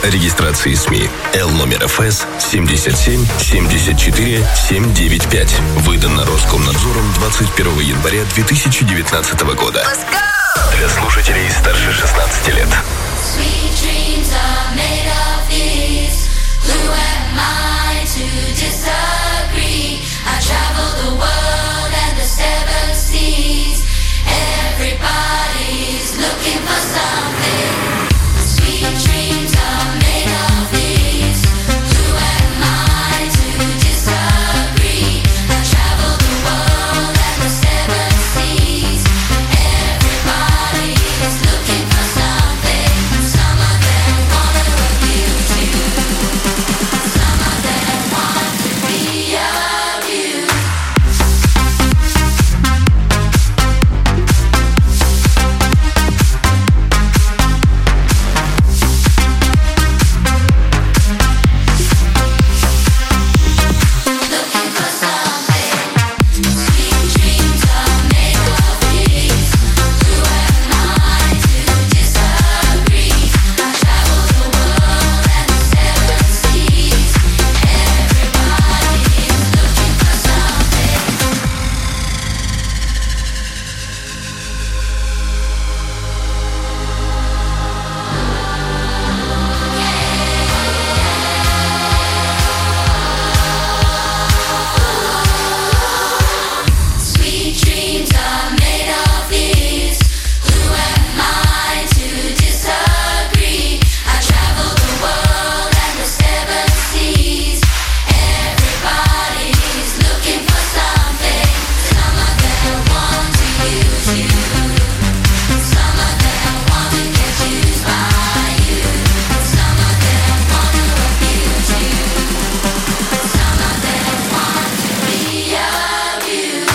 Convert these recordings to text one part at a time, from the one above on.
регистрации СМИ. Л-номер ФС 77 74 795. Выдан на Роскомнадзором 21 января 2019 года. Для слушателей старше 16 лет. Everybody's looking for something. Sweet dreams are made of these. Who am I to disagree? I travel the world and the seven seas. Everybody's looking for something. Some of them wanna abuse you. Some of them want to be abused. Sweet dreams are made of these. Who am I to disagree? I travel the world and the seven seas. Everybody's looking for something. Some of them want to use you. Some of them want to get used by you. Some of them want to abuse you. Some of them want to be abused.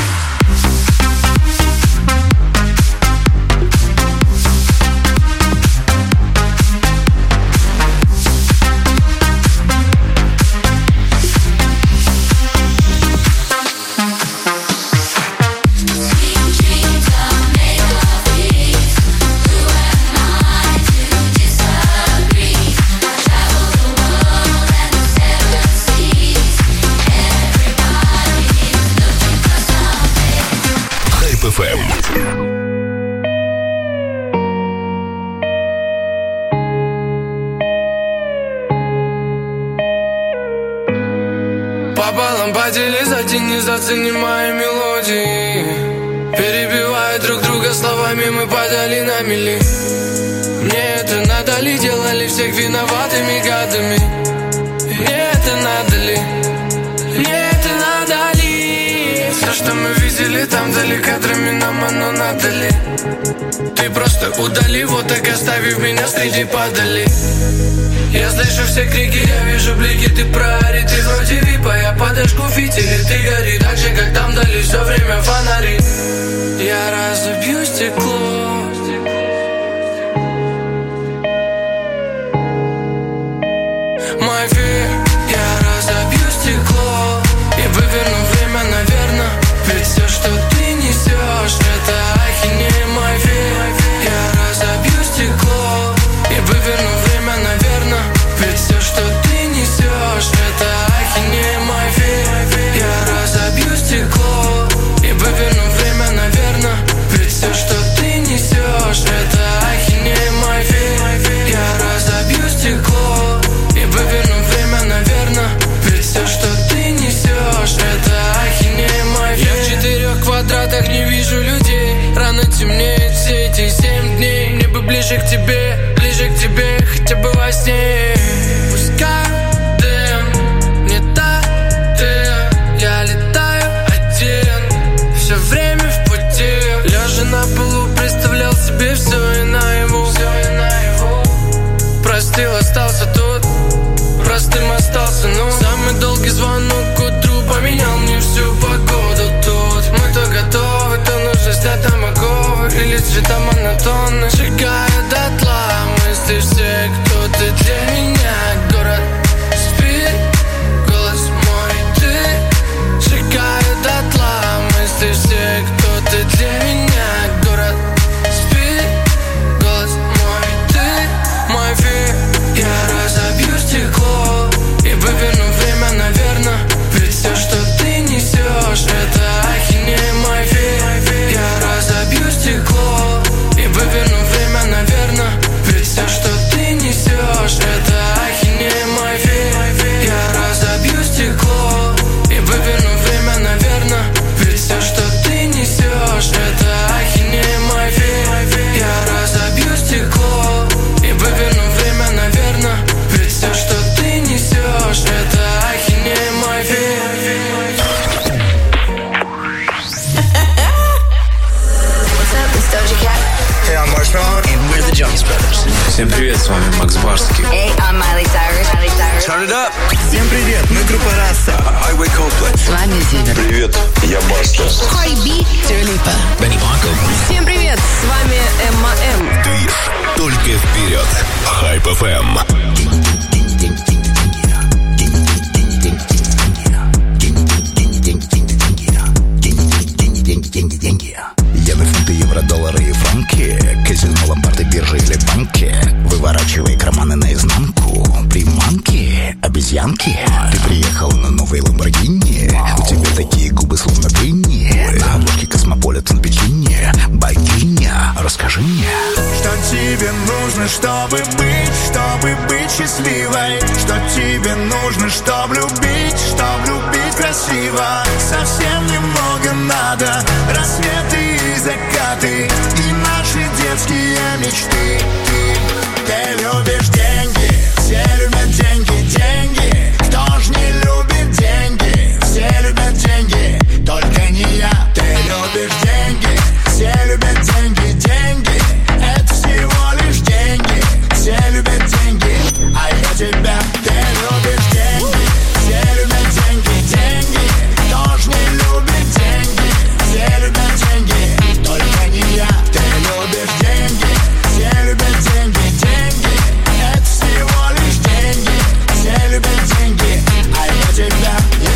Sweet dreams are made of these. Who am I to disagree? I travel the world and the seven seas. Everybody's looking for something. Хайп FM. Пополам поделись, затяни, зацени мои мелодии. Перебивая друг друга словами, мы падали на мели. Мне это надо ли, делали всех виноватыми гадами? Мне это надо ли? Мне это надо ли? Все, что мы видели там вдали кадрами, нам оно надо ли? Ты просто удали, вот так оставив меня среди падали. Я слышу все крики, я вижу блики, ты прори. Ты вроде випа, я подожгу фитили. Ты гори так же, как там дали все время фонари. Я разобью стекло. Мой век, я разобью стекло и выверну время, наверно. Ведь все, что ты несешь, это ахинея. Мой век, я разобью стекло и выверну время, наверно. Ведь все, что ты несешь, это ахинея. Мой век, я разобью стекло и выверну время, наверно. Ведь все, что ты несешь, это ахинея. Мой век, я разобью стекло и выверну время, наверно. Всем привет, с вами Макс Барских. Hey, I'm Miley Cyrus. Turn it up. Всем привет, мы группа Раса. Highway Coldplay. С вами Зиверт. Привет, я Баста. Cardi B. Dua Lipa. Бенни Маркл. Всем привет, с вами Эмма М. Движ. Только вперед. Хайп FM. Я на фунты, евро, доллары и франки. Казино, ломбарды, биржи или банки. Выворачивай карманы наизнанку. Приманки, обезьянки. Ты приехал на новый Ламборгини. У тебя такие губы, словно дыни. На обложке Космополитен бикини. Богиня, расскажи мне, Что тебе нужно, чтобы быть счастливой? Что тебе нужно, чтобы любить красиво? Совсем немного надо, рассветы и закаты, и наши детские мечты. Ты любишь деньги, все любят деньги, деньги. Кто ж не любит деньги? Все любят деньги, только не я. Ты любишь деньги, все любят деньги, деньги. Это всего лишь деньги, все любят деньги, а я тебя. Ты любишь деньги, все любят деньги, деньги. Кто ж не любит деньги? Все любят деньги, только не я. Ты любишь деньги, все любят деньги, деньги. Это всего лишь деньги, все любят деньги, а я тебя.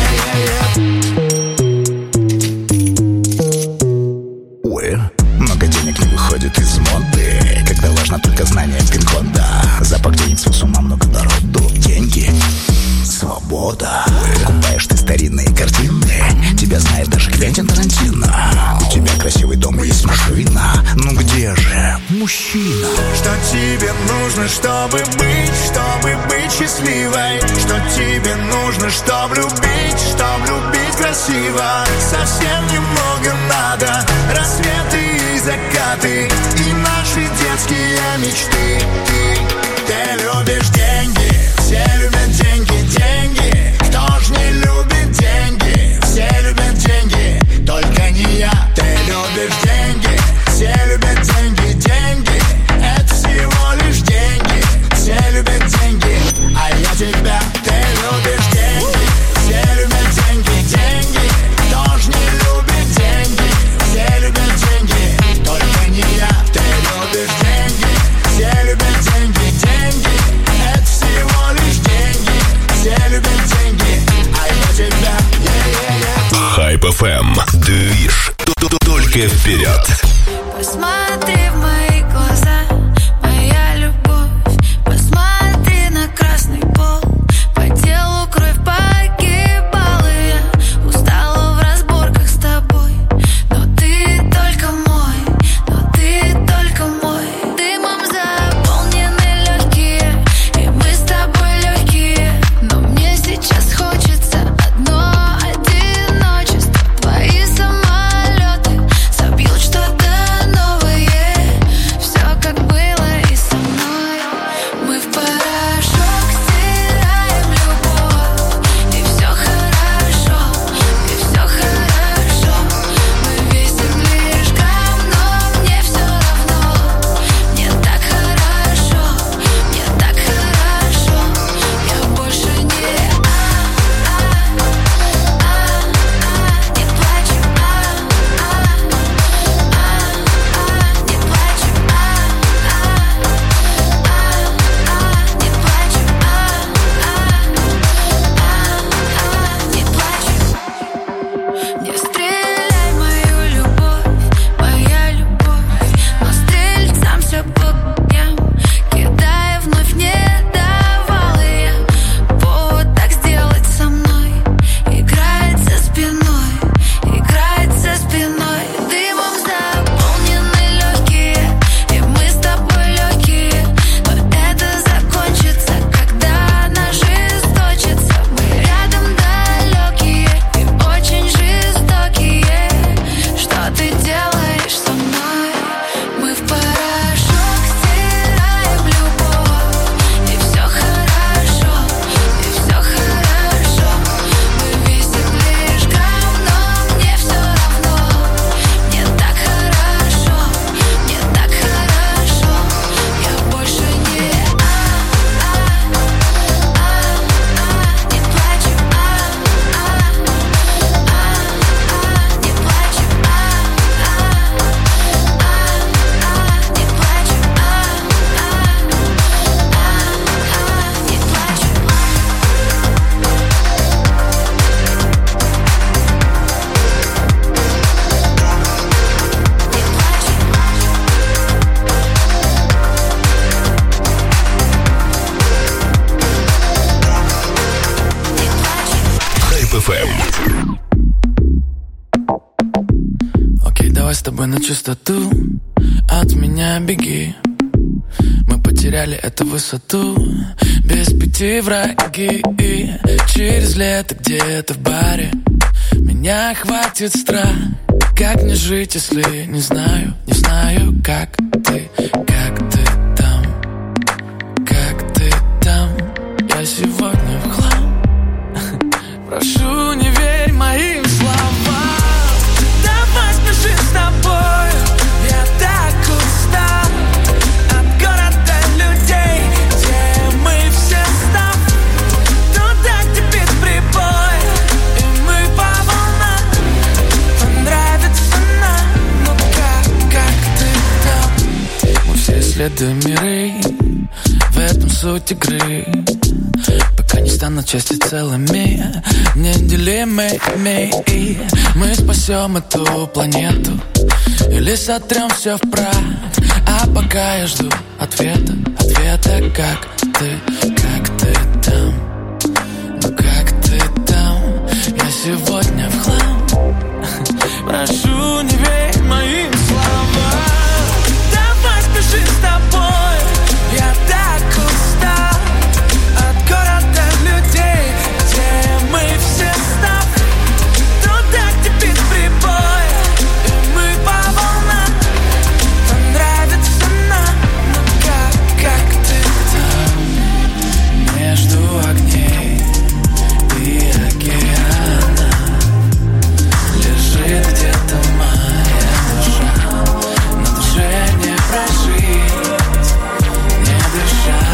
ой, много денег не выходит из моды, когда важно только знание пин-кода. Запах денег с ума, много народу. Деньги, свобода. Купаешь ты старинные картины, тебя знает даже Квентин Тарантино. У тебя красивый дом и есть машина. Ну где же мужчина? Что тебе нужно, чтобы быть счастливой? Что тебе нужно, чтобы любить красиво? Совсем немного надо, рассветы и закаты, и наши детские мечты. Ты любишь деньги, все любят деньги, деньги. Кто ж не любит деньги? Все любят деньги, только не я. Ты любишь деньги, все любят деньги, деньги. Это всего лишь деньги, все любят деньги, а я тебя. Ты любишь деньги, все любят деньги, деньги. Кто ж не любит деньги? Все любят деньги, только не я. Ты любишь деньги, все любят деньги, деньги. Это всего лишь деньги, все любят деньги, а я тебя. Хайп FM. Движ. Только вперед. Посмотри в мои глаза, моя любовь. Посмотри на красный пол, по телу кровь погибала. Я устала в разборках с тобой, но ты только мой, но ты только мой. Дымом заполнены легкие, и мы с тобой легкие. Но мне сейчас хочется одно одиночество. Твои самолеты собьют что-то давай с тобой на чистоту. От меня беги. Мы потеряли эту высоту. Без пяти враги. И через лето где-то в баре меня охватит страх. Как мне жить, если не знаю, как ты там, как ты там. Я сегодня в хлам. Прошу, не верь моим словам. Давай спеши с тобой. Я так устал от города людей, где мы все став. Туда, где бит прибой, и мы по волнам. Понравится нам, ну как ты там. Мы все исследуем миры, в этом суть игры. Пока не станут части целыми, неделимыми. И мы спасем эту планету или сотрем все в прах. А пока я жду ответа, как ты там, ну как ты там. Я сегодня в хлам. Прошу, не верь моим словам. Давай спеши с тобой. Я так устал от города людей, где мы все став. Туда, где бит прибой, и мы по волнам. Понравится нам, ну как ты там. Между огней и океана лежит где-то моя душа. На душе не прожить, не дыша.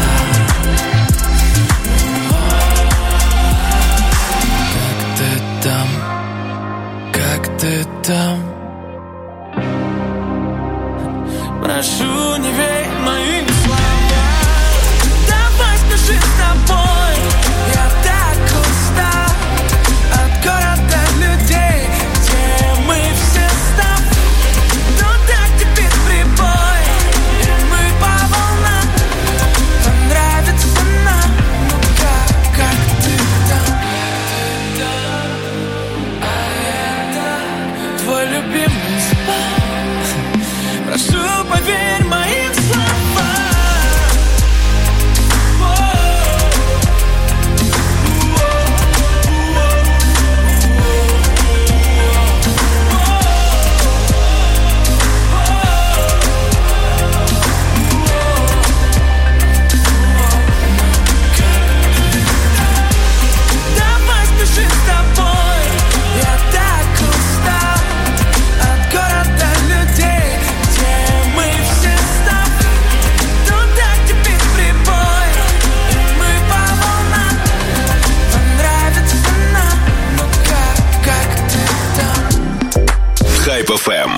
Как ты там? Прошу, не верь моим словам. Давай спеши с тобой. Я так устал от города людей, где мы все став. Туда, где бит прибой, и мы по волнам. Понравится нам, ну как ты там. Твой любимый спал. Прошу, поверь моим словам. Давай спеши с тобой. Я так устал от города людей, где мы все став. Туда, где бит прибой, и мы по волнам. Понравится нам, ну как ты там. Hype FM.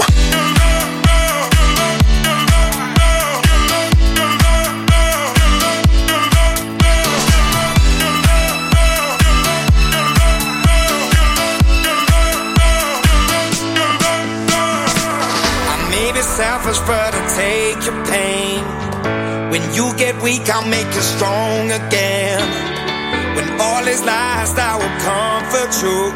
I may be selfish, but I take your pain. When you get weak, I'll make you strong again. When all is lost, I will comfort you.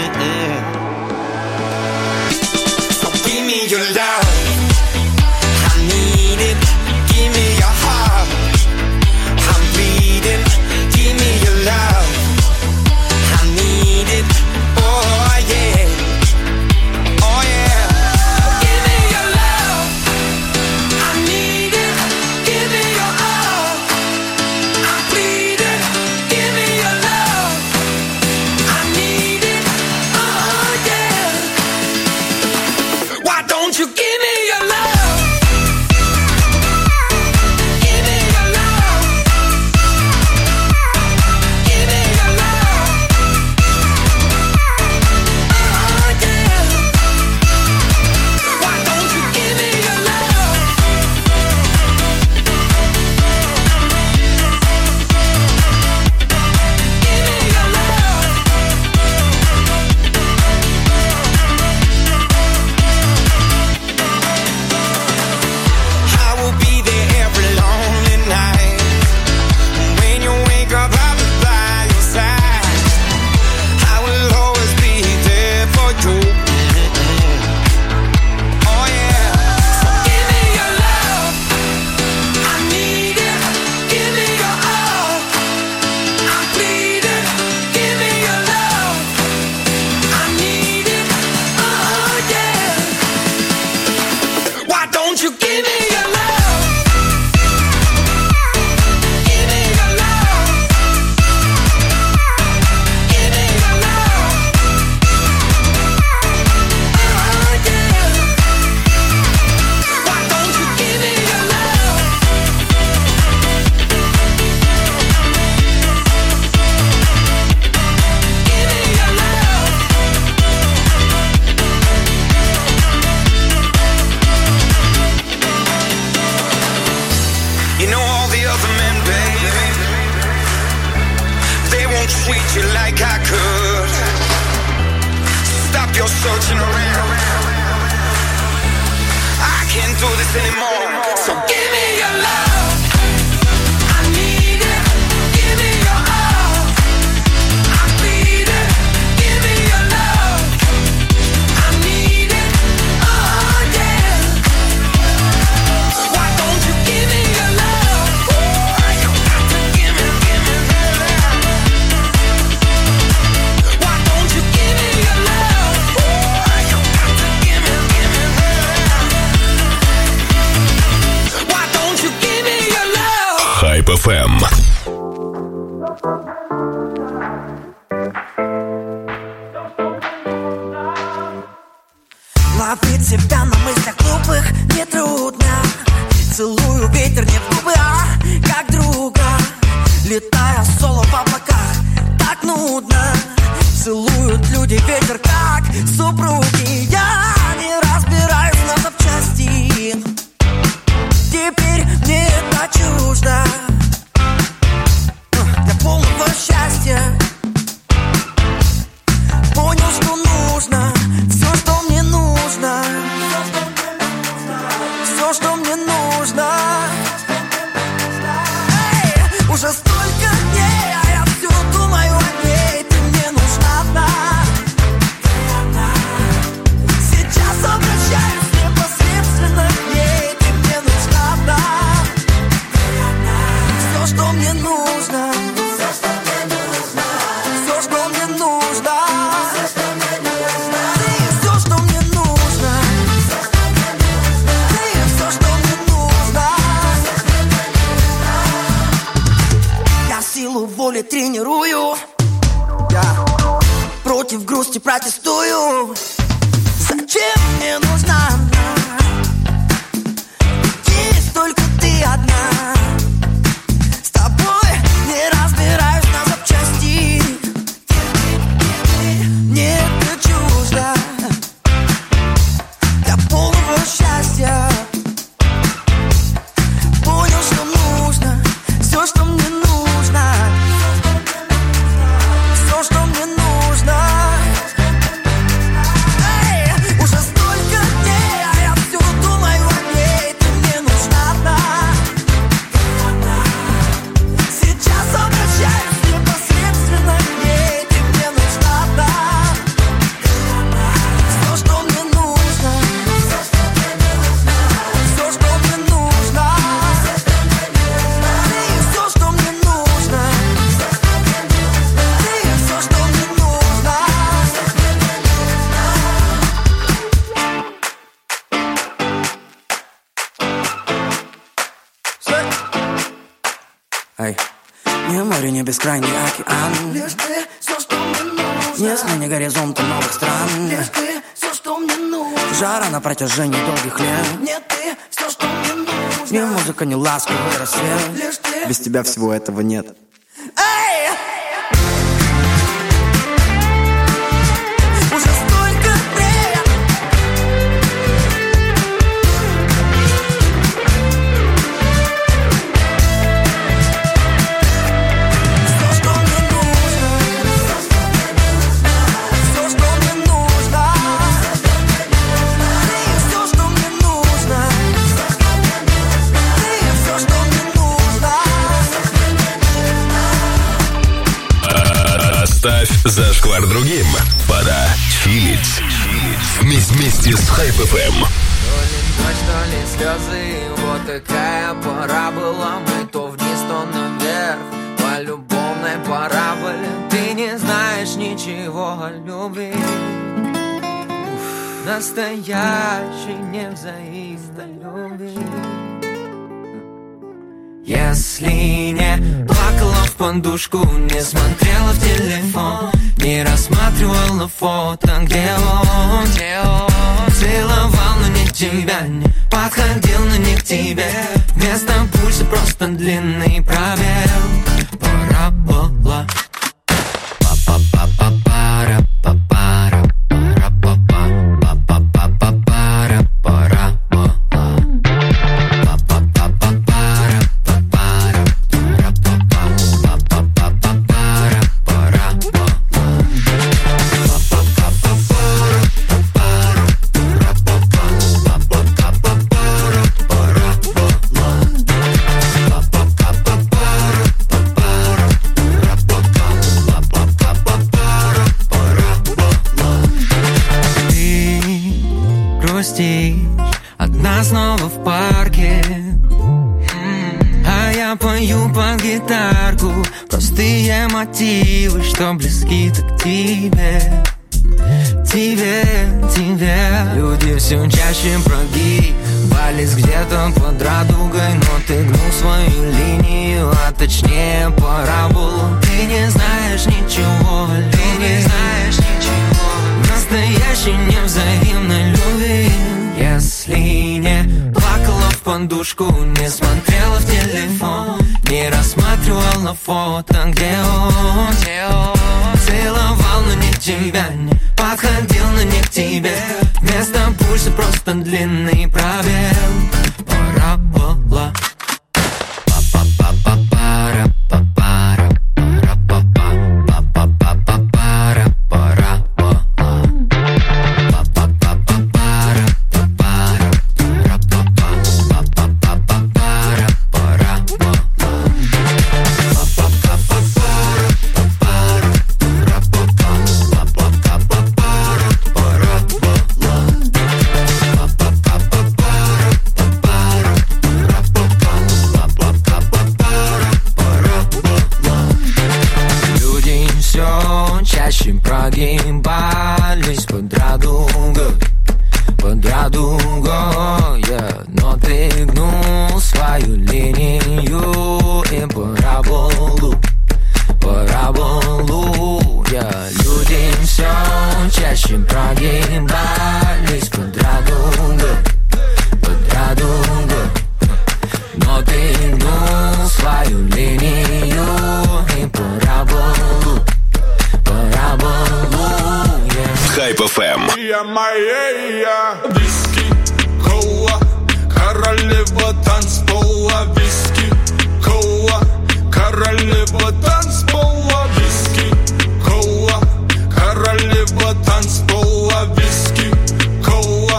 So give me your love, I need it. Give me your heart, I'm bleeding. Give me your love, I need it. Oh yeah. Oh yeah. Give me your love, I need it. Give me your all, I'm bleeding. Give me your love, I need it. Oh yeah. won't treat you like I could. Stop your searching around. I can't do this anymore. So give me your love. I need it. Give me your all. I need it. Give me your love. I need it. Oh yeah. Why don't you give me your love? You got to give me love. Why don't you give me your love? You got to give me love. Why don't you give me your love? Hype FM. Ловить себя на мыслях глупых нетрудно. Целую ветер не в губы, а как друга. Летая соло в облаках, так нудно. Целуют люди ветер, как супруги. Я не разбираюсь на запчасти. Теперь мне это чуждо. Для полного счастья понял, что нужно. Все, что мне нужно. Все, что мне нужно. Эй, уже столько дней, а я все думаю о ней. Ты мне нужна одна. Сейчас обращаюсь непосредственно к ней. Ты мне нужна одна. Все, что мне нужно. Все, что мне нужно. Ты все, что мне нужно. Ты все, что мне нужно. Я силу воли тренирую. Я против грусти протестую. Зачем мне нужна она? Есть только ты одна. С тобой не разбираюсь на запчасти. Мне это чуждо. Для полного счастья понял, что нужно. Все, что мне нужно. Все, что мне нужно. Эй, уже столько дней, а я все думаю о ней. Ты мне нужна одна. Сейчас обращаюсь непосредственно к ней. Ты мне нужна одна. Все, что мне нужно. Все, что мне нужно. Ты все, что мне нужно. Ты все, что мне нужно. Эй, не море, не бескрайний океан. Лишь ты, все, что мне нужно. Не смене горизонта новых стран. Лишь ты, все, что мне нужно. Жара на протяжении долгих лет. Нет, ты, все, что мне нужно. Ни музыка, ни ласковый рассвет. Лишь ты. Без тебя всего этого нет. Эй! Уже столько дней. Все, что мне нужно. Все, что мне нужно. Ты все, что мне нужно. Ты все, что мне нужно. Оставь зашквар другим. Пора чилить. Вместе с Hype FM. То ли ночь, то ли слезы, вот такая пора была. Мы то вниз, то наверх, по любовной параболе. Ты не знаешь ничего о любви. Настоящей невзаимной любви. Если не плакала в подушку, не смотрела в телефон, не рассматривала фото, где он целовал, но не тебя, не подходил, но не к тебе. Вместо пульса просто длинный пробел. Парабола. Па-па-па-па-пара, па-пара, пара-па-па, па-па-па-па-пара, парабола. Па-па-па-па-пара, па-пара, пара-па-па, па-па-па-па-пара, достичь. Одна снова в парке, а я пою под гитарку простые мотивы, что близки так к тебе. Тебе люди все чаще прогибались где-то под радугой, но ты гнул свою линию, а точнее параболу. Ты не знаешь ничего, ты не знаешь ничего настоящей невзаимной любви. Если не плакала в подушку, не смотрела в телефон, не рассматривал на фото, где он целовал, но не тебя, не подходил, но не к тебе. Вместо пульса просто длинный пробел. Парабола. Па-па-па-па-пара, па-пара, пара-па-па, па-па-па-па-пара, парабола. Па-па-па-па-пара, па-пара, пара-па-па, па-па-па-па-пара, парабола. Люди все чаще прогибались под радугой, yeah. Но ты гнул свою линию и параболу, yeah. Люди все чаще прогибались под радугой, но ты гнул свою линию и параболу, yeah. Хайп FM. Моя виски, кола, королева танцпола. Виски, кола, королева танцпола. Виски, кола, королева танцпола. Виски, кола,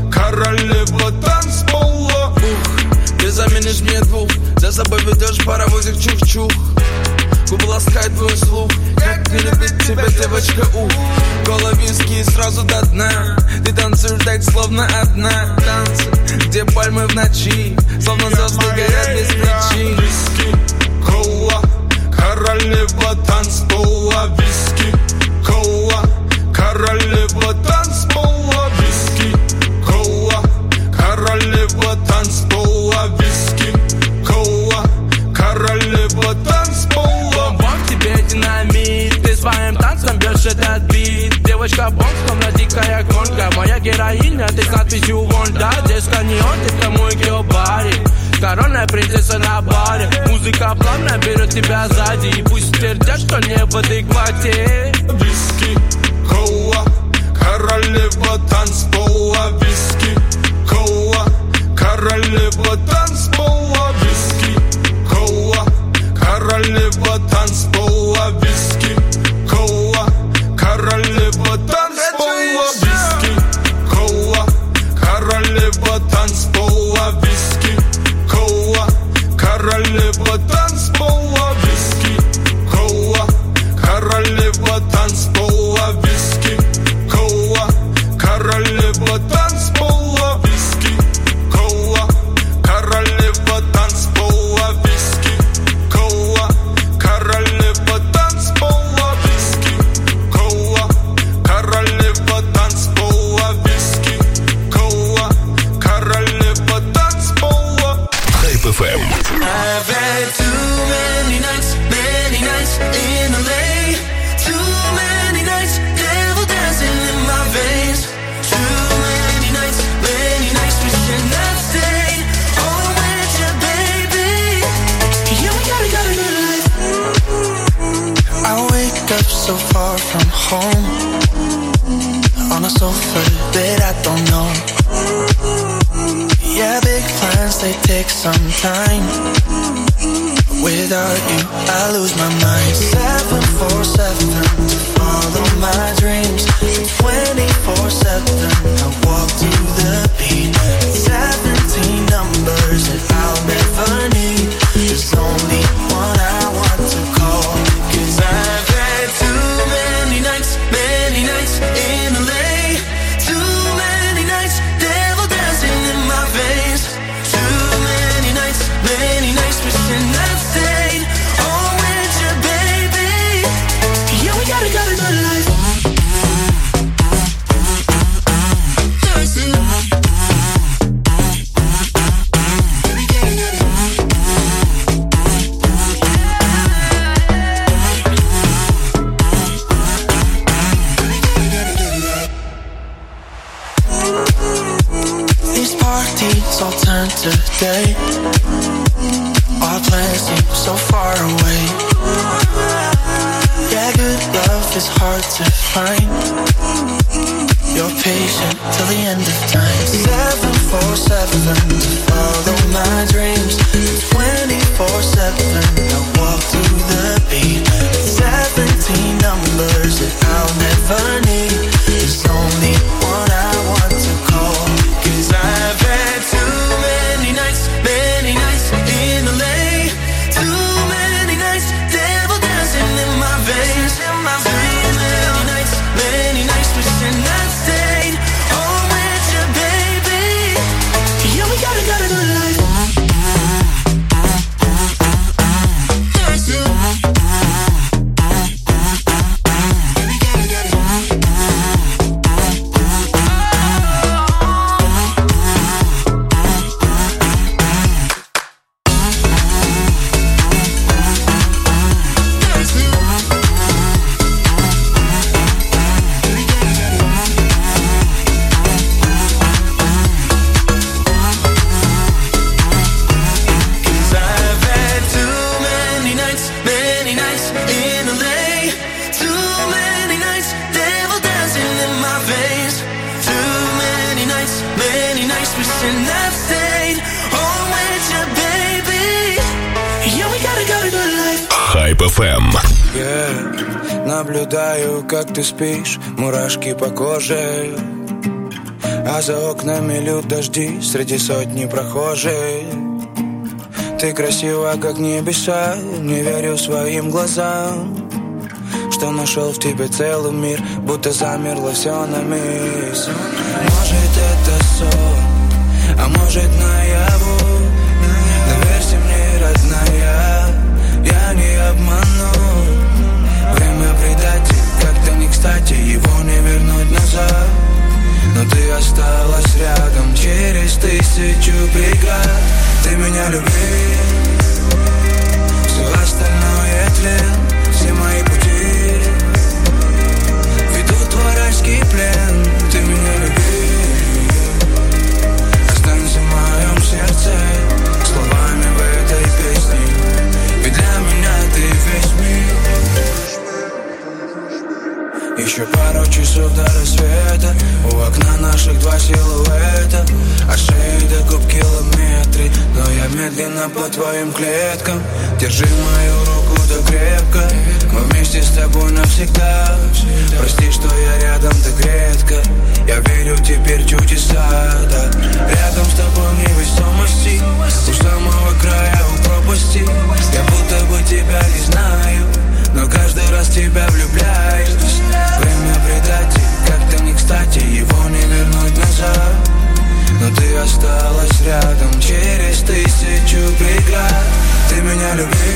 королева танцпола. Ты заменишь мне двух, за собой ведешь паровозик чух-чух. Губы ласкает твой слух, как не любит тебя девочка, Кола, виски и сразу до дна. Ты танцуешь так, словно одна. Танцы, где пальмы в ночи, словно звезды горят без причин. Виски, кола, королева танцпола. Виски, кола, королева танцпола. Виски, кола, королева танцпола. Виски, кола, королева танцпола. Бомб тебе динамит, ты своим танцем бьешь этот бит. Девочка бомб, словно дикая гонка. Моя героиня, ты с надписью Вонда. Здесь каньон, ты в тому геобаре. Коронная принцесса на баре. Музыка плавно берет тебя сзади. И пусть твердят, что не в адеквате. Виски, кола, королева танцпола. Виски, кола, королева танцпола. Виски, кола, королева танцпола. Виски, кола, королева танцпола. Виски, кола, королева танцпола. Виски, кола, королева танцпола. Виски, кола, королева танцпола. Виски, кола, королева танцпола. Виски, кола, королева танцпола. Виски, кола, королева танцпола. Виски, кола, королева танцпола. Виски, кола, королева танцпола. Хайп FM. I've had too many nights in LA. Too many nights, devil dancing in my veins. Too many nights wishing I'd stay on with you, baby. Yeah, we got a good life. I wake up so far from home, on a sofa that I don't know. Yeah, big plans, they take some time. Without you, I lose my mind. 747 to follow my dreams. 24/7, I walk to the beat. 17 numbers that I'll never need. There's only one I want to call. 'Cause I've had too many nights in LA. Too many nights there. keys all turn to day. Our plans seem so far away. Yeah, good love is hard to find. You're patient till the end of time. 747 to follow my dreams. 24/7 I walk through the beat. 17 numbers that I'll never need. There's only one I want to call. 'Cause I've had too many nights in LA. Too many nights, devil dancing in my veins. Many nights wishing I'd stayed home with you, baby. Yeah, we got a good life. Hype FM. Наблюдаю, как ты спишь, мурашки по коже. А за окнами льют дожди среди сотни прохожих. Ты красива, как небеса, не верю своим глазам, что нашел в тебе целый мир, будто замерло все на миг. Может, это сон, а может, наяву. Доверься мне, родная, я не обману. Время предатель, как-то не кстати, его не вернуть назад. Но ты осталась рядом через 1000 преград. Ты меня люби, все остальное тлен. Все мои пути ведут в райский плен. Ты меня люби, останься в моем сердце словами в этой песне. Ведь для меня ты весь мир. Еще пару часов до рассвета. У окна наших два силуэта. От шеи до губ километры. Но я медленно по твоим клеткам. Держи мою руку да крепко. Мы вместе с тобой навсегда. Прости, что я рядом так редко. Я верю теперь в чудеса, да. Рядом с тобой в невесомости. У самого края, у пропасти. Я будто бы тебя не знаю, но каждый раз тебя влюбляюсь. Время предатель, как-то не кстати, его не вернуть назад. Но ты осталась рядом через 1000 преград. Ты меня люби,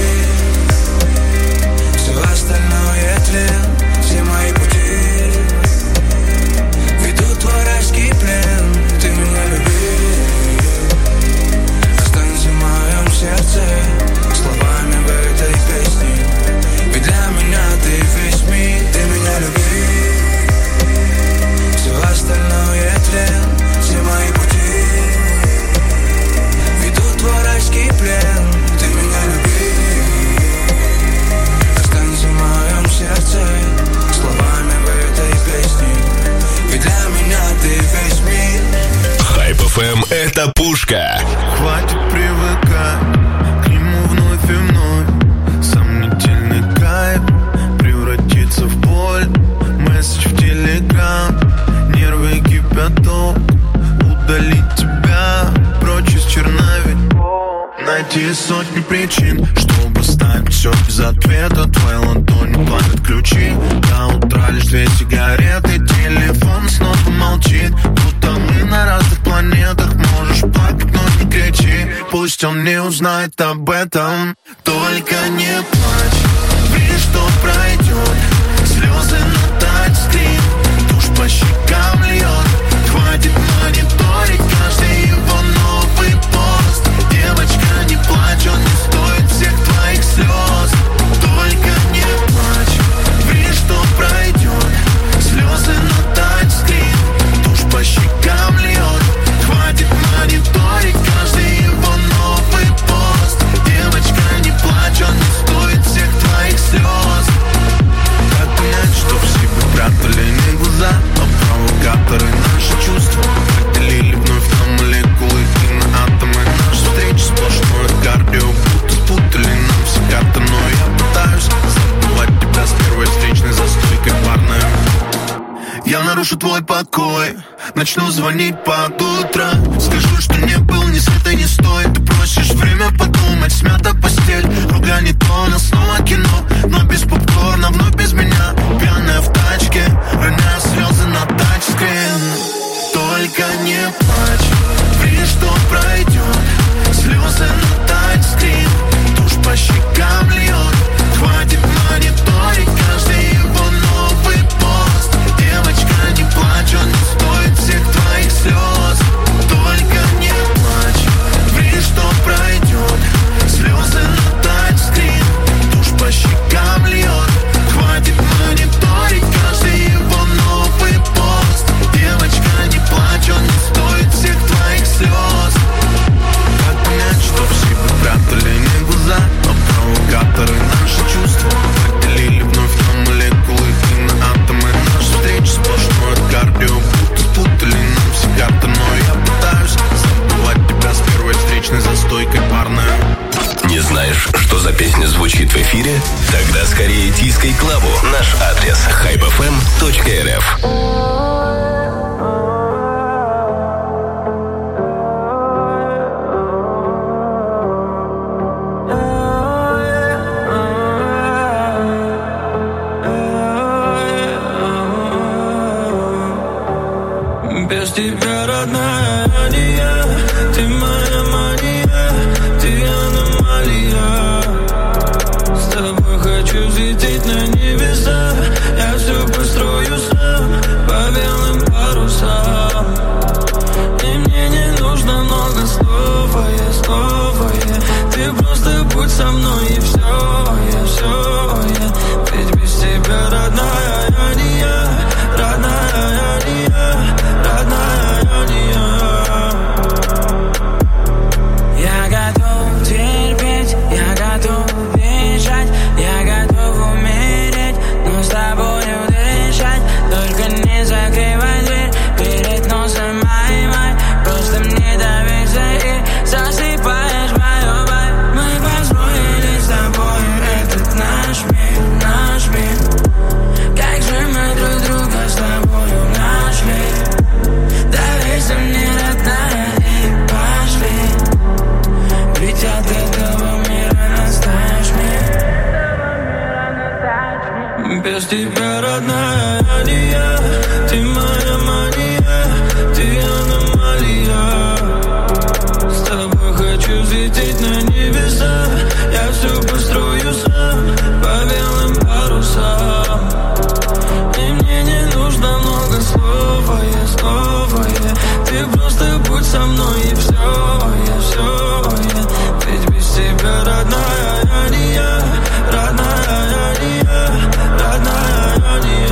все остальное тлен. Все мои пути ведут в райский плен. Ты меня люби, останься в моем сердце словами в этой песне. Ведь для меня ты весь мир. Ты меня люби, все остальное тлен. Все мои пути ведут в райский плен. Ты меня люби, останься в моем сердце словами в этой песне. Ведь для меня ты весь мир. Hype FM — это пушка. Хватит привыкать к нему вновь и вновь. Сомнительный кайф превратится в боль. Месседж в телеграм, нервы кипяток. Удалить тебя прочь из черновик. Найти сотни причин, чтобы ставить все без ответа. Твои ладони пламят ключи. До утра лишь 2 сигареты. Телефон снова молчит, будто мы на разных планетах. Можешь плакать, но не кричи. Пусть он не узнает об этом. Только не плачь, верь, что пройдет. Слезы на тачскрин, тушь по щекам льет. Хватит мониторить каждый его новый пост. Девочка, не плачь, он не стоит всех твоих слез. Только не плачь, верь, что пройдет. Слезы на тачскрин, тушь по щекам льет. Хватит мониторить. нарушу твой покой. Начну звонить под утро. Скажу, что не был ни света, ни стой. Ты просишь время подумать, смята постель. Рука не то, но снова кино. Но без попкорна, вновь без меня. Пьяная в тачке, роняя слезы на тачскрин. Только не плачь, верь, что пройдет. Слезы на тачскрин, тушь по щекам льет. Хватит мониторить каждый его новый пост. Девочка, не плачь, он не стоит всех твоих слез. Только не плачь, верь, что пройдет. Слезы на тачскрин, тушь по щекам льет. Хватит мониторить каждый его новый пост. Девочка, не плачь, он не стоит всех твоих слез. Как понять, что все бы прятали не глаза, но провокаторы наши чувства поделили вновь на молекулы и на атомы. Наши встречи сплошное кардио, будто спутали нам все карты. Но я пытаюсь забывать тебя с первой встречной застойкой парная. Не знаешь, что за песня звучит в эфире? Тогда скорее тискай Клаву. Наш адрес hypefm.rf. Без тебя, родная, не я. Ты моя мания, ты аномалия. С тобой хочу взлететь на небеса. Я все построю сам по белым парусам. И мне не нужно много слов, а я. Ты просто будь со мной и все, я. Ведь без тебя, родная, я не я. Родная, я не я. Родная, я не я. Я готов терпеть, я готов бежать, я готов умереть, но с тобою дышать. Только не закрывай дверь перед носом моей. Просто мне доверься и засыпаешь мою боль. Мы построили с тобой этот наш мир. Как же мы друг друга с тобою нашли. Доверься мне, родная, и пошли. Ведь от этого мира настаешь мир. Без тебя, родная, я не я. Ты моя мания, ты аномалия. С тобой хочу взлететь на небеса. Я все построю сам по белым парусам. И мне не нужно много слов, а я. Ты просто будь со мной и все, я. Ведь без тебя, родная, я не я. Родная, я не я. Родная, я не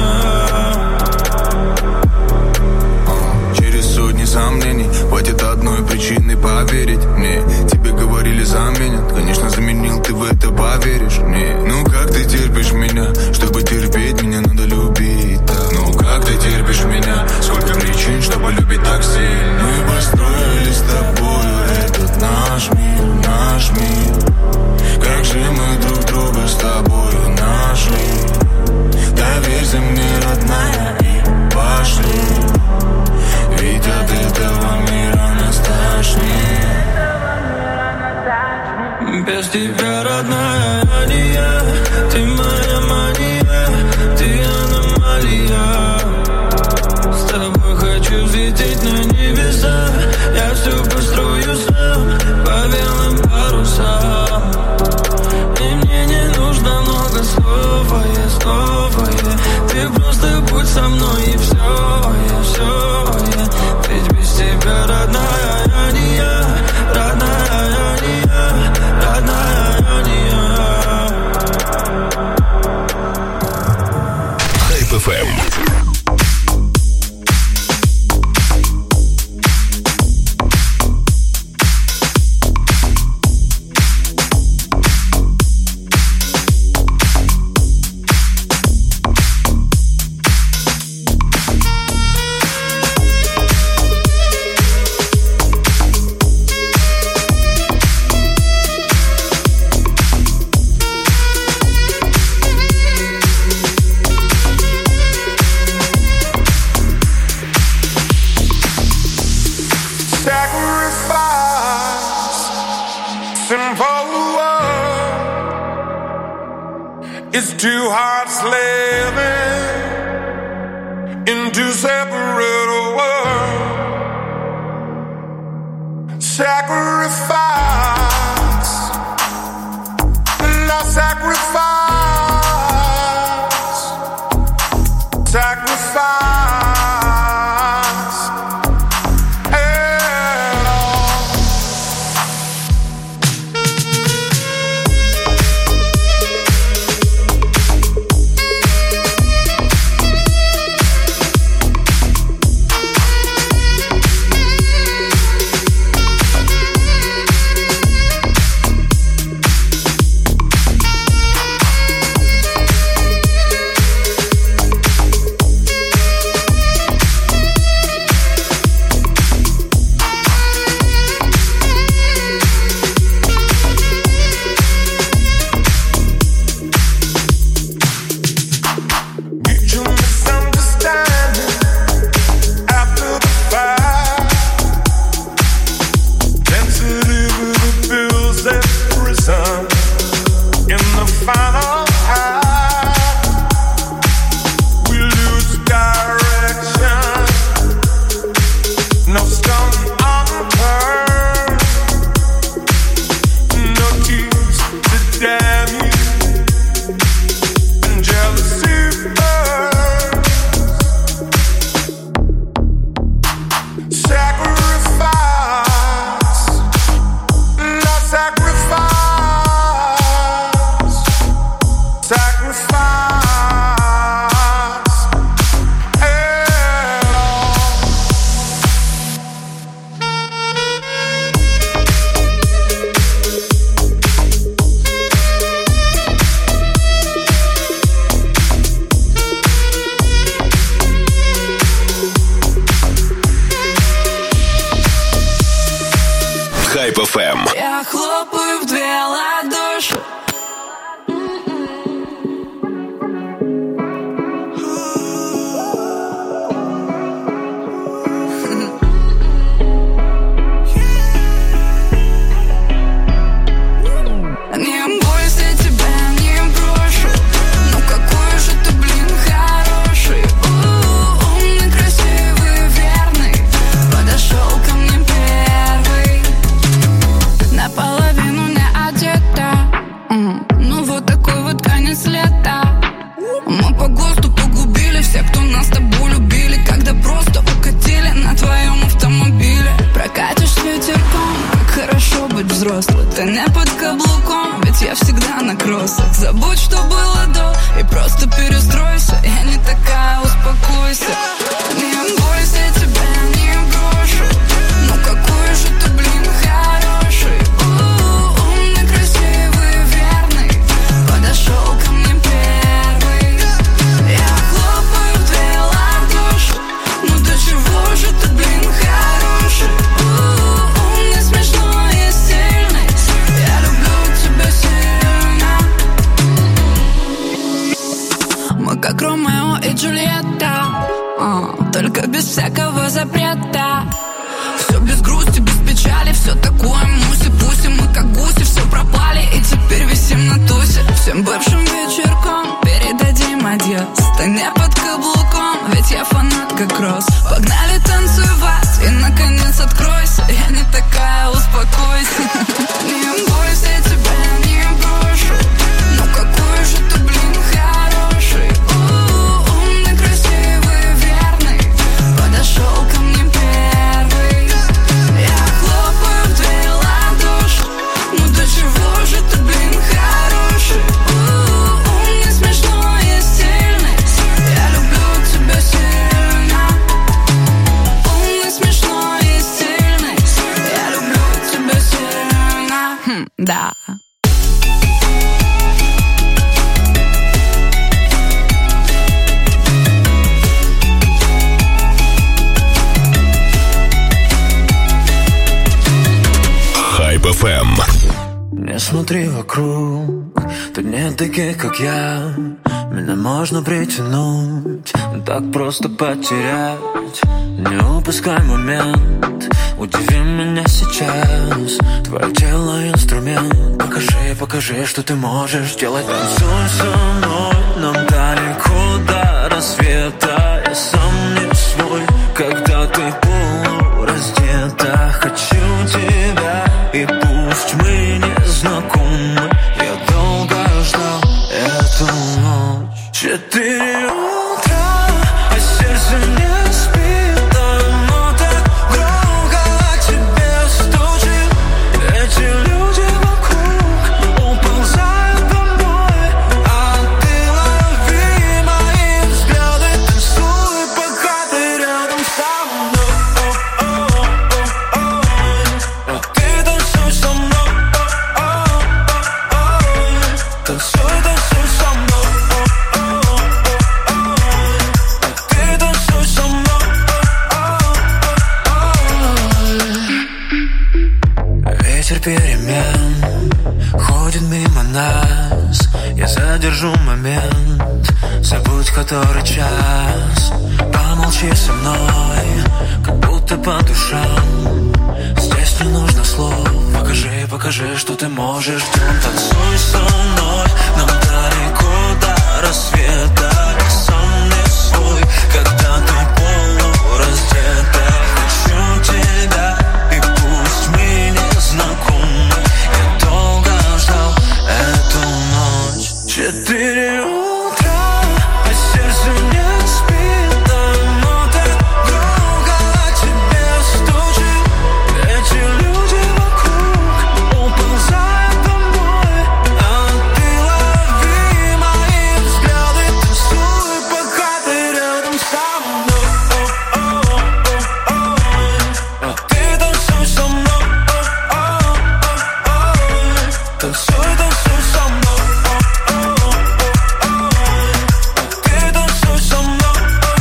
я. Через сотни сомнений хватит одной причины поверить мне. Тебе говорили заменят, конечно заменил, ты в это поверишь мне. Ну как ты терпишь меня? Чтобы терпеть меня надо любить так. Ну как ты терпишь меня? Сколько причин, чтобы любить так сильно. Мы построили с тобою этот наш мир. Как же мы друг друга с тобою нашли. Доверься мне, родная, и пошли. Ведь от этого мира нас тошнит. Без тебя, родная, я не я. Ты моя мания, ты аномалия. С тобой хочу взлететь на небеса. Я все построю сам по белым парусам. И мне не нужно много слов, а я. Ты просто будь со мной и все, я. Ведь без тебя, родная, я не я. Родная, я не я. Родная, я не я. Hype FM. It's two hearts living in two separate worlds. Sacrifice, not sacrifice, sacrifice. Hype FM. Я хлопаю в две ладоши. Не бойся, тебя не брошу. Ну какой же ты, блин, хороший. Умный, красивый, верный. Подошел ко мне первый. Наполовину не одета. Ну вот такой вот конец лета. Мы по ГОСТу погубили всех, кто нас с тобой любили. Когда просто укатили на твоем автомобиле. Прокатишь ветерком, как хорошо быть взрослым. Ты не под каблуком, ведь я всегда на кроссах. Забудь, что было до, и просто перестройся. Я не такая, успокойся. Не бойся, тебя не брошу. Ну какой же ты, блин, хороший. Умный, красивый, верный. Подошел ко мне первый. Я хлопаю в две ладоши. Ну до чего же ты, блин, хороший. Умный, смешной и сильный. Я люблю тебя сильно. Мы как Ромео и Джульетта, только без всякого запрета. Все без грусти, без печали, все такое муси-пуси. Мы как гуси, все пропали и теперь висим на тусе. Всем бывшим вечерком передадим адьос. Ты не под каблуком, ведь я фанат как Росс. Погнали танцевать и наконец откройся. Я не такая, успокойся. Не бойся, тебя не брошу. Ну какой же ты, блин, хороший. Умный, красивый, верный. Подошел ко мне первый. Я хлопаю в две ладоши. Ну до чего же ты, блин, хороший. Умный, смешной и сильный. Я люблю тебя сильно. Умный, смешной и сильный. Я люблю тебя сильно. Да. Hype FM. Не смотри вокруг, тут нет таких, как я. Меня можно притянуть, так просто потерять. Не упускай момент, удиви меня сейчас. Твое тело инструмент, покажи, что ты можешь делать. Танцуй со мной, нам далеко до рассвета. Я сам не свой, когда ты полураздета. Хочу тебя, и пусть мы не знакомы, я долго ждал эту ночь. 4 утра, а сердце не спит, оно так громко о тебе стучит. Эти люди вокруг уползают домой, а ты лови мои взгляды, танцуй, пока ты рядом со мной. А ты танцуй со мной, танцуй, танцуй со мной. Ветер перемен ходит мимо нас. Я задержу момент, забудь который час. Помолчи со мной, как будто по душам. Здесь не нужно слов, покажи, что ты можешь. Танцуй со мной, нам далеко до рассвета. Я сам не свой, когда ты полураздета. Хочу тебя, и пусть мы не знакомы, я долго ждал эту ночь. 4 утра, а сердце не спит, оно так громко о тебе стучит. Эти люди вокруг уползают домой, а ты лови мои взгляды, танцуй, пока ты рядом со мной. А ты танцуй со мной, танцуй, танцуй со мной. Ты танцуй со мной.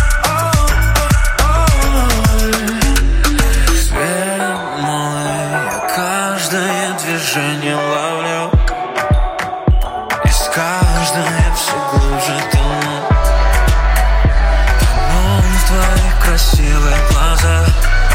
Свет мой, я каждое движение ловлю, и с каждым я все глубже тону. Тону в твоих красивых глазах.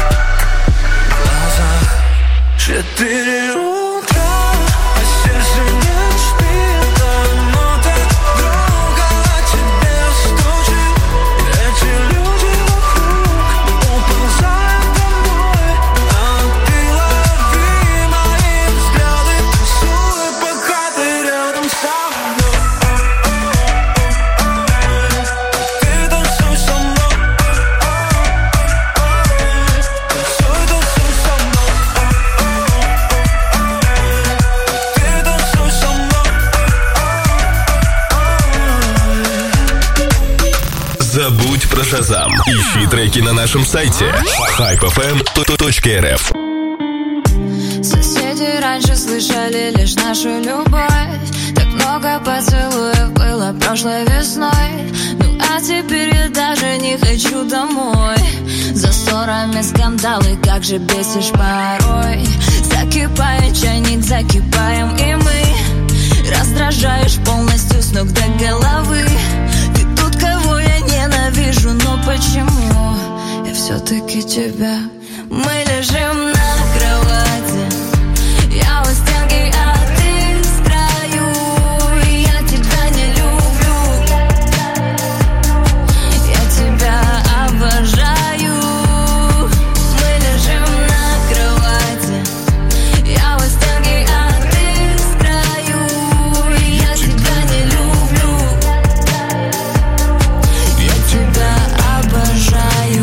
4 утра, а сердце не спит, оно так громко о тебе стучит. Эти люди вокруг уползают домой, а ты лови мои взгляды, танцуй, пока ты рядом со мной. Ты танцуй со мной, танцуй, танцуй со мной. Забудь про Шазам. Ищи треки на нашем сайте hypefm.rf. Соседи раньше слышали лишь нашу любовь. Так много поцелуев было прошлой весной. Ну а теперь я даже не хочу домой. За ссорами скандалы, как же бесишь порой. Закипает чайник, закипаем и мы. Раздражаешь полностью с ног до головы. Ты тут, кого я ненавижу, но почему я все-таки тебя? Мы лежим на кровати, я у стенки, а ты с краю. Я тебя не люблю, я тебя обожаю. Мы лежим на кровати, я у стенки, а ты с краю. Я тебя не люблю, я тебя обожаю.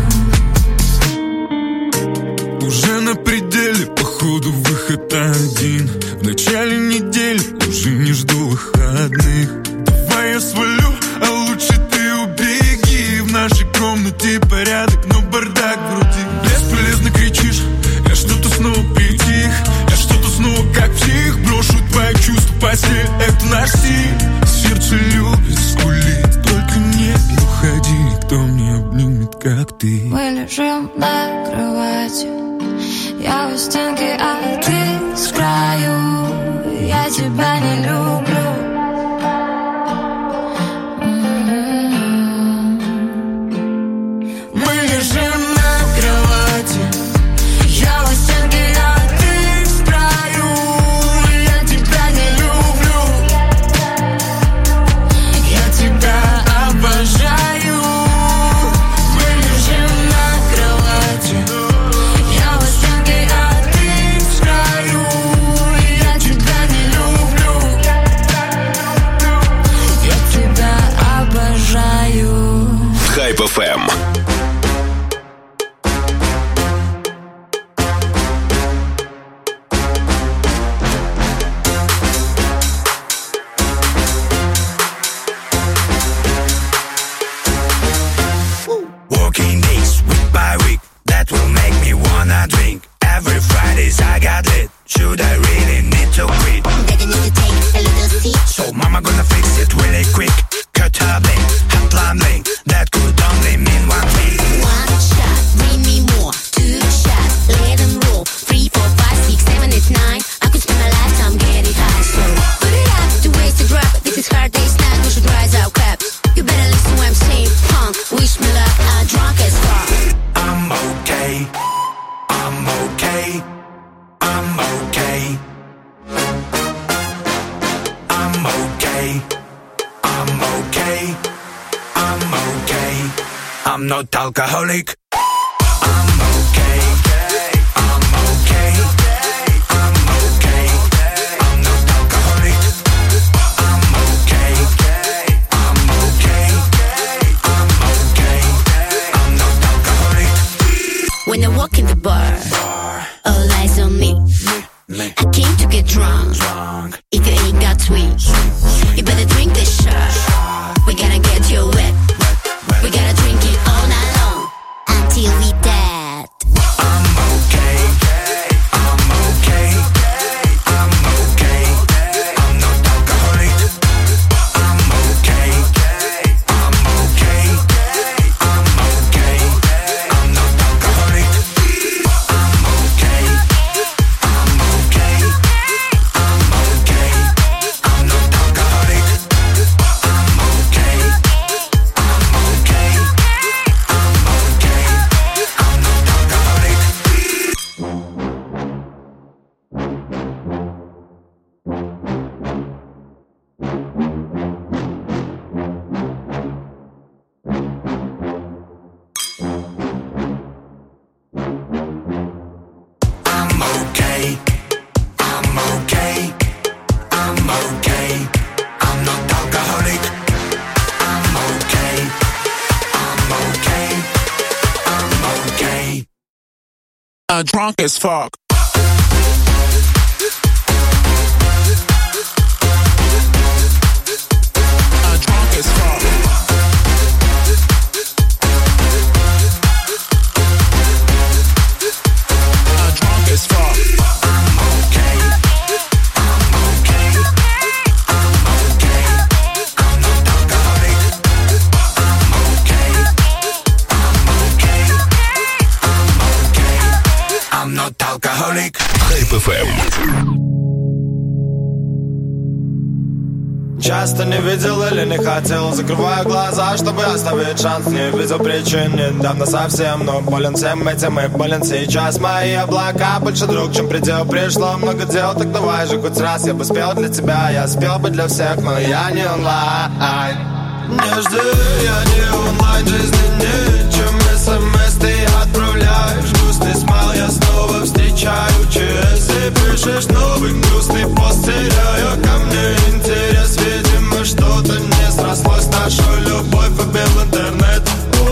Уже на пределе, походу выход один. В начале недели уже не жду выходных. Давай я свалю, а лучше ты убеги. В нашей комнате порядок, но бардак в груди. Бесполезно кричишь, я что-то снова притих. Я что-то снова как псих. Брошу твои чувства, постель, это наш стиль. Сердце любит, скулит, только не уходи. Никто не обнимет, как ты. Мы лежим на кровати, я у стенки, а ты с краю. Я тебя не люблю, Hype FM. Working days, week by week, that will make me wanna drink. Every Fridays I got lit. Should I really need to quit? Daddy need to take a little seat. So mama gonna fix it really quick. Cut her blink, hotline bling. That could only mean one thing. One shot, bring me more. Two shots, let them roll. 3, 4, 5, 6, 7, 8, 9. I could spend my lifetime getting high. So put it up to waste a drop. This is hard day's night, we should rise our caps. You better listen what I'm saying, punk. Wish me luck, I'm drunk as fuck. I'm okay. I'm okay. I'm okay. I'm okay. I'm okay. I'm okay. I'm not alcoholic. I'm okay. I'm okay. I'm okay. I'm not alcoholic. I'm okay. I'm okay. I'm okay. I'm not alcoholic. When I walk in the bar, all eyes on me. I came to get drunk. If you ain't got sweet, you better drink this shot. We gotta get you wet. We gotta drink it all night long until we dead. I'm okay. I'm okay. I'm okay. I'm not alcoholic. I'm okay. I'm okay. I'm okay. I'm not alcoholic. I'm okay. I'm okay. I'm okay. I'm not alcoholic. I'm okay. I'm okay. I'm okay. I'm not alcoholic. I'm okay. I'm okay. I'm okay. I'm not alcoholic. I'm okay. I'm okay. I'm okay. Drunk as fuck. Drunk as fuck. Drunk as fuck. I'm okay. I'm okay. I'm okay. I'm not alcoholic. I'm okay. I'm okay. I'm okay. I'm not alcoholic. Hype FM. Часто не видел или не хотел. Закрываю глаза, чтобы оставить шанс. Не видел причин недавно совсем. Но болен всем этим и болен сейчас. Мои облака больше друг, чем предел. Пришло много дел, так давай же хоть раз. Я бы спел для тебя, я спел бы для всех. Но я не онлайн. Не жди, я не онлайн. Жизни нечем. СМС ты отправляешь. Грустный смайл я снова встречаю. ЧС и пишешь новый грустный пост. Теряю ко мне интерес. Видимо, что-то не срослось. Нашу любовь убил интернет.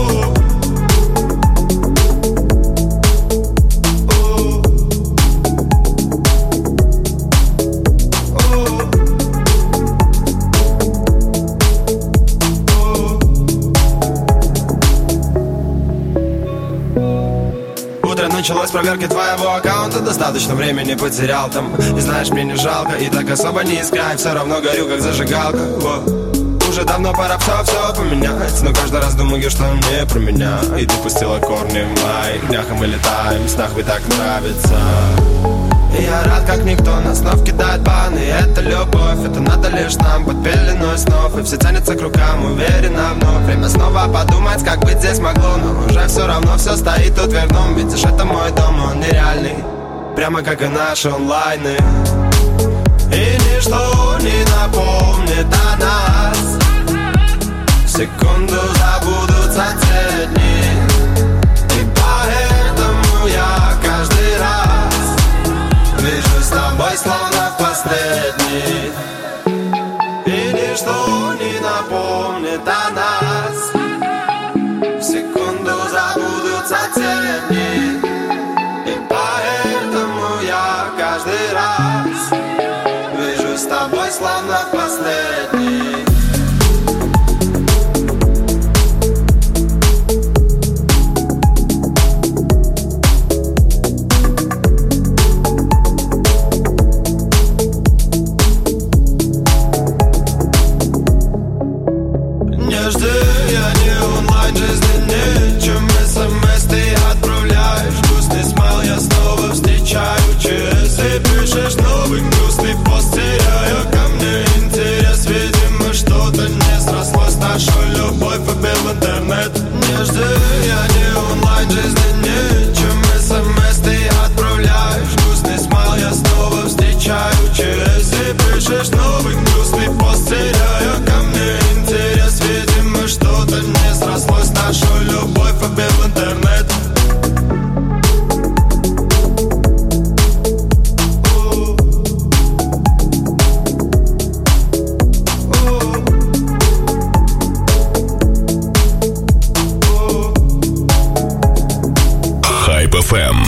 Началась проверка твоего аккаунта. Достаточно времени потерял там. И знаешь, мне не жалко. И так особо не искай. Все равно горю, как зажигалка. Уже давно пора все поменять. Но каждый раз думаю, что не про меня. И ты пустила корни в моих днях. И мы летаем, в снах, вы так нравится. И я рад, как никто нас снов кидает баны. Это любовь, это надо лишь нам. Под пеленой снов, и все тянется к рукам. Уверенно вновь, время снова подумать, как быть здесь могло. Но уже все равно все стоит тут верном. Видишь, это мой дом, он нереальный. Прямо как и наши онлайны. И ничто не напомнит о нас. В секунду забудутся те дни. И поэтому я каждый раз вижу с тобой словно в последний. И ничто не напомнит о нас. секунду забудутся тени. И поэтому я каждый раз вижу с тобой словно последний. Не жди, я не онлайн, жизни нет, чем смс ты отправляешь. Грустный смайл я снова встречаю ЧС. И пишешь новый грустный пост, теряя ко мне интерес. Видимо, что-то не срослось, нашу любовь убил интернет. Не жди, я не онлайн, жизни нет, чем смс ты отправляешь. Грустный смайл я снова встречаю ЧС. И пишешь новый грустный пост, теряя ко мне интерес. Видимо, что-то не срослось, нашу любовь убил интернет. Hype FM.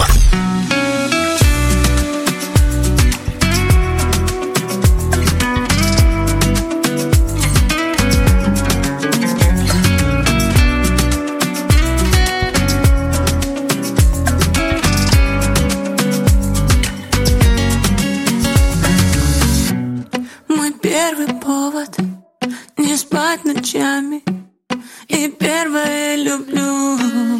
Мой первый повод не спать ночами и первое люблю.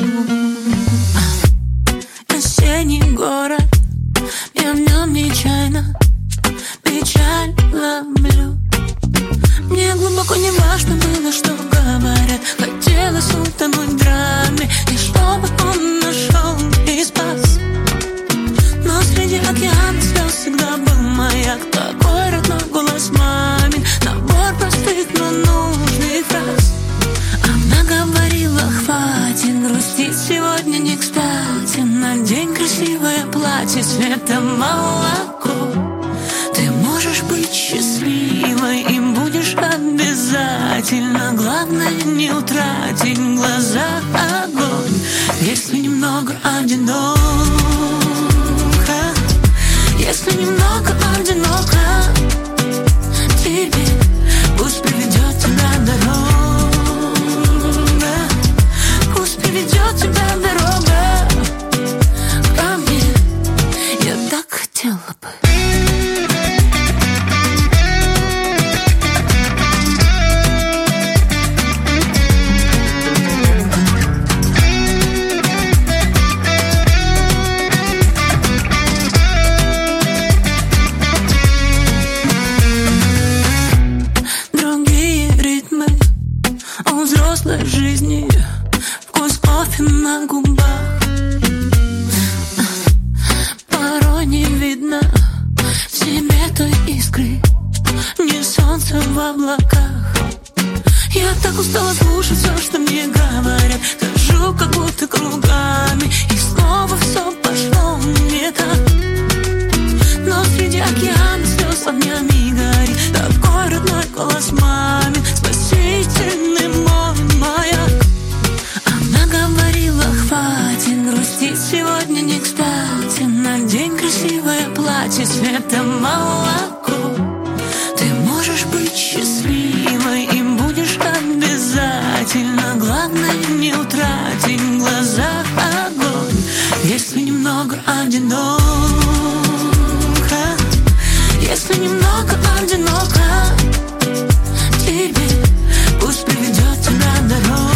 Осенний город, я в нем нечаянно печаль ловлю. Мне глубоко не важно было, что говорят. Хотелось утонуть в драме, и чтобы он нашел и спас. Но среди океана слез всегда был маяк. Такой родной голос мамин, набор простых, но нужных фраз. Она говорила, хватит грустить, сегодня не кстати. Надень красивое платье цвета молоко. Ты можешь быть счастливой, им будешь обязательно. Главное не утратить в глазах огонь. Если немного одиноко, если немного одиноко тебе, пусть приведет тебя дорога, пусть приведет тебя дорога ко мне. Я так хотела бы. Жизни, вкус кофе на губах. Порой не видно в себе той искры, не солнце в облаках. Я так устала слушать все, что мне говорят. Хожу как будто кругами, и снова все пошло не так. Но среди океана слез огнями горит такой родной голос мамин, спасительный мой маяк. Она говорила, хватит грустить, сегодня не кстати. Надень красивое платье цвета молоко. Ты можешь быть счастливой, им будешь обязательно. Главное не утратить в глазах огонь. Если немного одиноко, если немного одиноко тебе, пусть приведет тебя дорога.